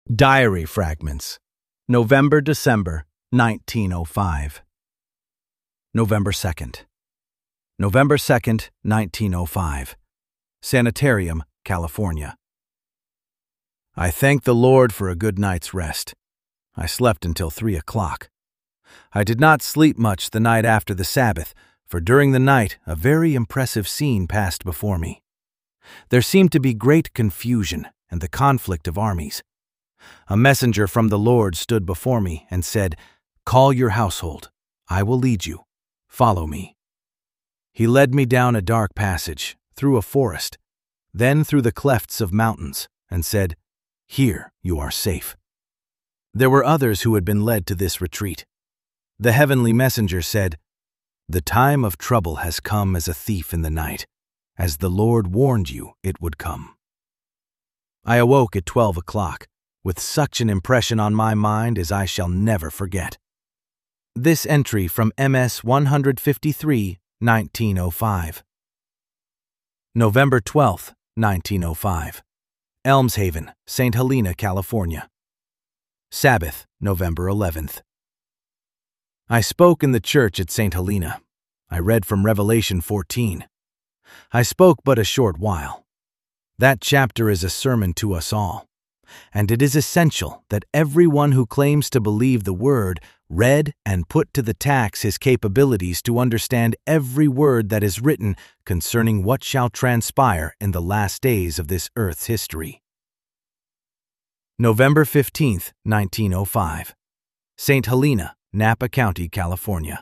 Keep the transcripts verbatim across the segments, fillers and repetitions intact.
Diary Fragments, November-December nineteen oh five. November second. November second, nineteen oh five. Sanitarium, California. I thank the Lord for a good night's rest. I slept until three o'clock. I did not sleep much the night after the Sabbath, for during the night a very impressive scene passed before me. There seemed to be great confusion and the conflict of armies. A messenger from the Lord stood before me and said, "Call your household. I will lead you. Follow me." He led me down a dark passage, through a forest, then through the clefts of mountains, and said, "Here you are safe." There were others who had been led to this retreat. The heavenly messenger said, "The time of trouble has come as a thief in the night, as the Lord warned you it would come." I awoke at twelve o'clock, with such an impression on my mind as I shall never forget. This entry from M S one fifty-three, nineteen oh five. November twelfth, nineteen oh five. Elmshaven, Saint Helena, California. Sabbath, November eleventh. I spoke in the church at Saint Helena. I read from Revelation fourteen. I spoke but a short while. That chapter is a sermon to us all, and it is essential that everyone who claims to believe the Word read and put to the tax his capabilities to understand every word that is written concerning what shall transpire in the last days of this earth's history. November fifteenth, nineteen oh five. Saint Helena, Napa County, California.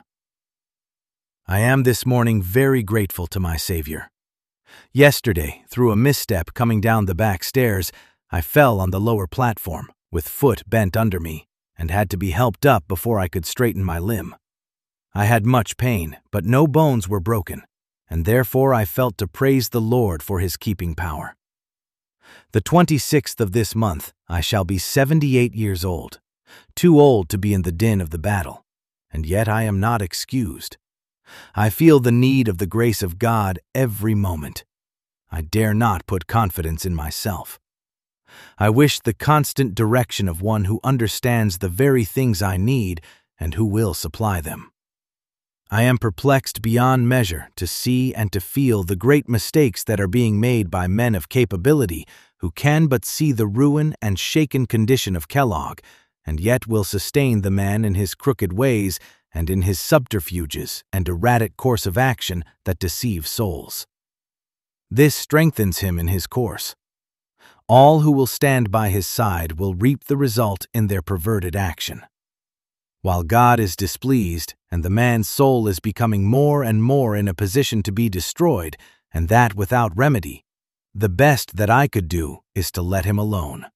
I am this morning very grateful to my Savior. Yesterday, through a misstep coming down the back stairs, I fell on the lower platform, with foot bent under me, and had to be helped up before I could straighten my limb. I had much pain, but no bones were broken, and therefore I felt to praise the Lord for His keeping power. The twenty-sixth of this month I shall be seventy-eight years old, too old to be in the din of the battle, and yet I am not excused. I feel the need of the grace of God every moment. I dare not put confidence in myself. I wish the constant direction of one who understands the very things I need and who will supply them. I am perplexed beyond measure to see and to feel the great mistakes that are being made by men of capability who can but see the ruin and shaken condition of Kellogg, and yet will sustain the man in his crooked ways and in his subterfuges and erratic course of action that deceive souls. This strengthens him in his course. All who will stand by his side will reap the result in their perverted action. While God is displeased and the man's soul is becoming more and more in a position to be destroyed, and that without remedy, the best that I could do is to let him alone.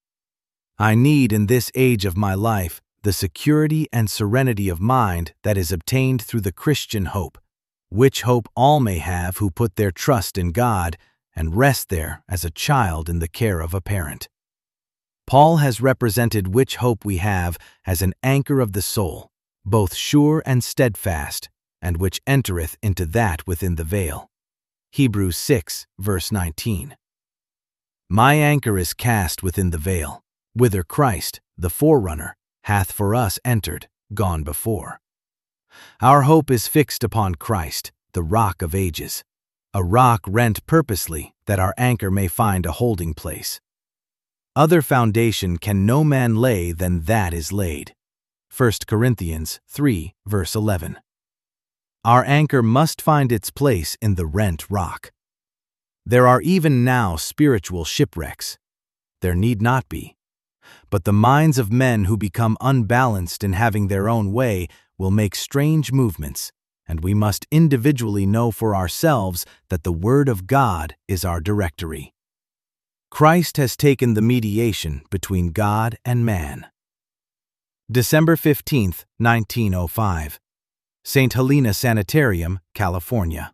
I need in this age of my life the security and serenity of mind that is obtained through the Christian hope, which hope all may have who put their trust in God and rest there as a child in the care of a parent. Paul has represented which hope we have as an anchor of the soul, both sure and steadfast, and which entereth into that within the veil. Hebrews six, verse nineteen. My anchor is cast within the veil, whither Christ, the forerunner, hath for us entered, gone before. Our hope is fixed upon Christ, the rock of ages, a rock rent purposely that our anchor may find a holding place. Other foundation can no man lay than that is laid. First Corinthians three, verse eleven. Our anchor must find its place in the rent rock. There are even now spiritual shipwrecks. There need not be. But the minds of men who become unbalanced in having their own way will make strange movements, and we must individually know for ourselves that the Word of God is our directory. Christ has taken the mediation between God and man. December fifteenth, nineteen oh five. Saint Helena Sanitarium, California.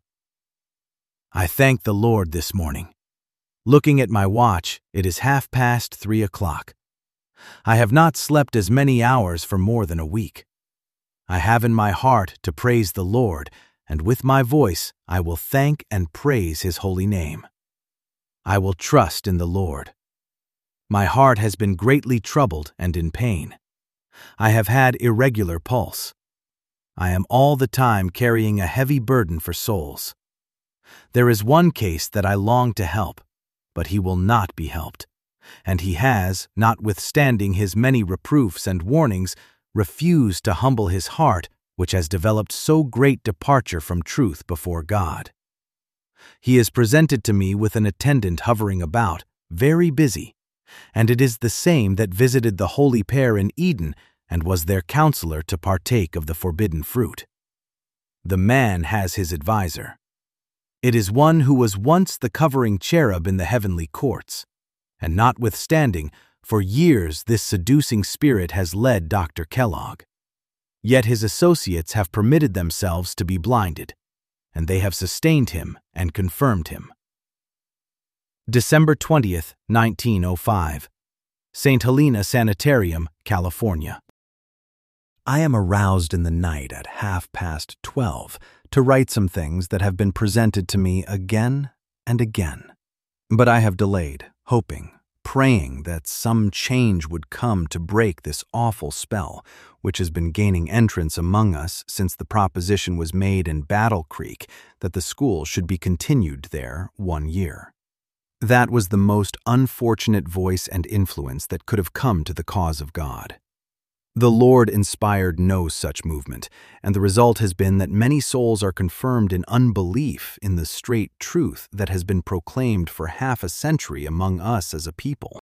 I thank the Lord this morning. Looking at my watch, it is half past three o'clock. I have not slept as many hours for more than a week. I have in my heart to praise the Lord, and with my voice I will thank and praise His holy name. I will trust in the Lord. My heart has been greatly troubled and in pain. I have had irregular pulse. I am all the time carrying a heavy burden for souls. There is one case that I long to help, but he will not be helped, and he has, notwithstanding his many reproofs and warnings, refused to humble his heart, which has developed so great departure from truth before God. He is presented to me with an attendant hovering about, very busy, and it is the same that visited the holy pair in Eden and was their counselor to partake of the forbidden fruit. The man has his adviser. It is one who was once the covering cherub in the heavenly courts, and notwithstanding, for years this seducing spirit has led Doctor Kellogg. Yet his associates have permitted themselves to be blinded, and they have sustained him and confirmed him. December twentieth, nineteen oh five. Saint Helena Sanitarium, California. I am aroused in the night at half past twelve to write some things that have been presented to me again and again. But I have delayed, hoping, praying that some change would come to break this awful spell, which has been gaining entrance among us since the proposition was made in Battle Creek that the school should be continued there one year. That was the most unfortunate voice and influence that could have come to the cause of God. The Lord inspired no such movement, and the result has been that many souls are confirmed in unbelief in the straight truth that has been proclaimed for half a century among us as a people.